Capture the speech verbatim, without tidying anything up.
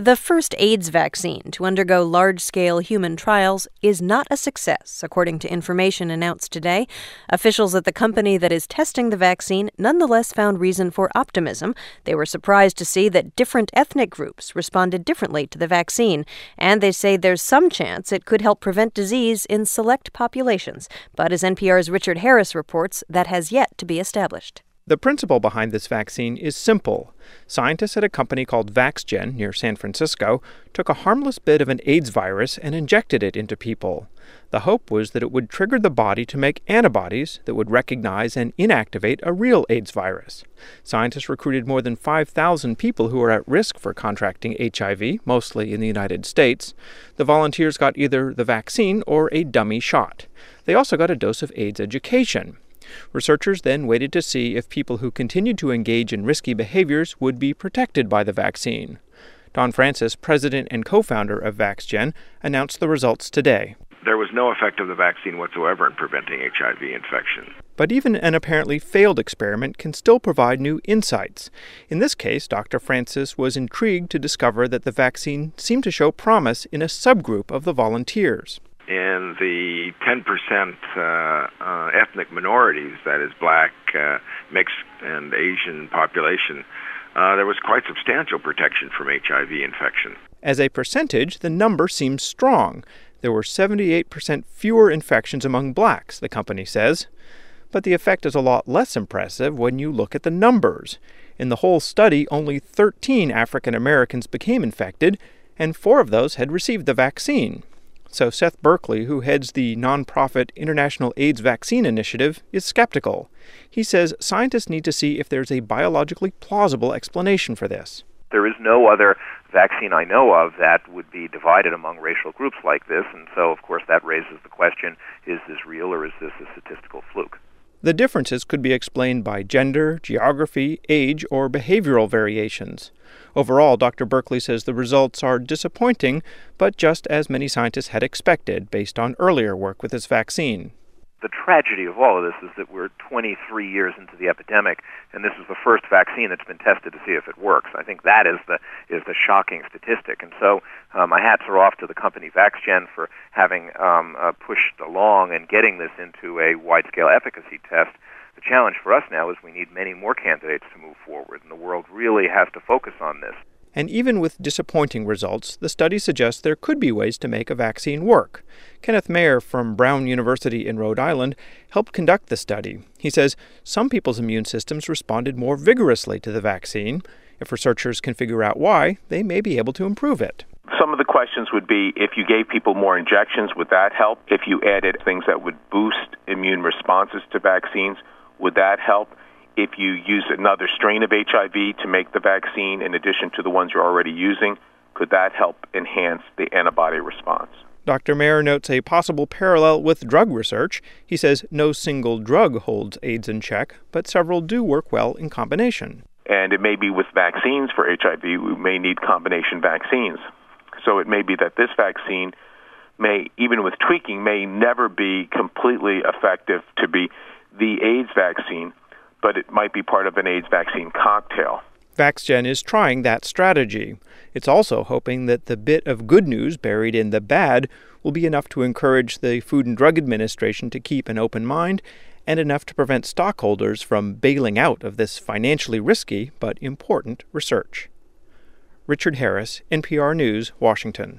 The first AIDS vaccine to undergo large-scale human trials is not a success, according to information announced today. Officials at the company that is testing the vaccine nonetheless found reason for optimism. They were surprised to see that different ethnic groups responded differently to the vaccine, and they say there's some chance it could help prevent disease in select populations. But as N P R's Richard Harris reports, that has yet to be established. The principle behind this vaccine is simple. Scientists at a company called VaxGen near San Francisco took a harmless bit of an AIDS virus and injected it into people. The hope was that it would trigger the body to make antibodies that would recognize and inactivate a real AIDS virus. Scientists recruited more than five thousand people who were at risk for contracting H I V, mostly in the United States. The volunteers got either the vaccine or a dummy shot. They also got a dose of AIDS education. Researchers then waited to see if people who continued to engage in risky behaviors would be protected by the vaccine. Don Francis, president and co-founder of VaxGen, announced the results today. There was no effect of the vaccine whatsoever in preventing H I V infection. But even an apparently failed experiment can still provide new insights. In this case, Doctor Francis was intrigued to discover that the vaccine seemed to show promise in a subgroup of the volunteers. In the ten percent uh, uh, ethnic minorities, that is black, uh, mixed, and Asian population, uh, there was quite substantial protection from H I V infection. As a percentage, the number seems strong. There were seventy-eight percent fewer infections among blacks, the company says. But the effect is a lot less impressive when you look at the numbers. In the whole study, only thirteen African Americans became infected, and four of those had received the vaccine. So Seth Berkley, who heads the nonprofit International AIDS Vaccine Initiative, is skeptical. He says scientists need to see if there's a biologically plausible explanation for this. There is no other vaccine I know of that would be divided among racial groups like this, and so, of course, that raises the question, is this real or is this a statistical fluke? The differences could be explained by gender, geography, age, or behavioral variations. Overall, Doctor Berkley says the results are disappointing, but just as many scientists had expected based on earlier work with this vaccine. The tragedy of all of this is that we're twenty-three years into the epidemic, and this is the first vaccine that's been tested to see if it works. I think that is the is the shocking statistic. And so uh, my hats are off to the company VaxGen for having um, uh, pushed along and getting this into a wide-scale efficacy test. The challenge for us now is we need many more candidates to move forward, and the world really has to focus on this. And even with disappointing results, the study suggests there could be ways to make a vaccine work. Kenneth Mayer from Brown University in Rhode Island helped conduct the study. He says some people's immune systems responded more vigorously to the vaccine. If researchers can figure out why, they may be able to improve it. Some of the questions would be, if you gave people more injections, would that help? If you added things that would boost immune responses to vaccines, would that help? If you use another strain of H I V to make the vaccine in addition to the ones you're already using, could that help enhance the antibody response? Doctor Mayer notes a possible parallel with drug research. He says no single drug holds AIDS in check, but several do work well in combination. And it may be with vaccines for H I V, we may need combination vaccines. So it may be that this vaccine may, even with tweaking, may never be completely effective to be the AIDS vaccine, but it might be part of an AIDS vaccine cocktail. VaxGen is trying that strategy. It's also hoping that the bit of good news buried in the bad will be enough to encourage the Food and Drug Administration to keep an open mind and enough to prevent stockholders from bailing out of this financially risky but important research. Richard Harris, N P R News, Washington.